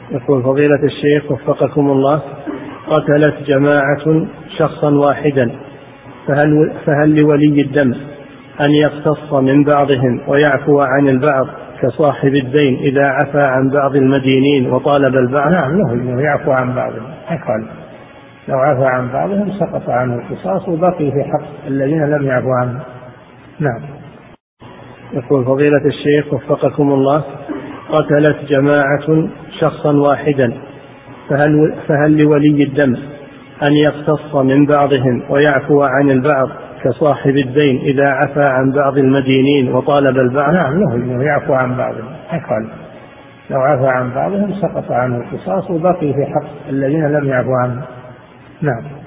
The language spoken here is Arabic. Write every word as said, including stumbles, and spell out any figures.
يقول فضيلة الشيخ وفقكم الله: قتلت جماعة شخصا واحدا، فهل, فهل لولي الدم أن يقتص من بعضهم ويعفو عن البعض كصاحب الدين إذا عفى عن بعض المدينين وطالب البعض؟ نعم، له يعفو عن بعضهم، حقا لو عفى عن بعضهم سقط عنه القصاص وبقي في حق الذين لم يعفوا عنه. نعم. يقول فضيلة الشيخ وفقكم الله: قتلت جماعة شخصا واحدا، فهل, فهل لولي الدم أن يقتص من بعضهم ويعفو عن البعض كصاحب الدين إذا عفى عن بعض المدينين وطالب البعض؟ نعم، له يعفو عن بعضهم، حقا لو عفى عن بعضهم سقط عنه القصاص وبقي في حق الذين لم يعفوا عنه. نعم.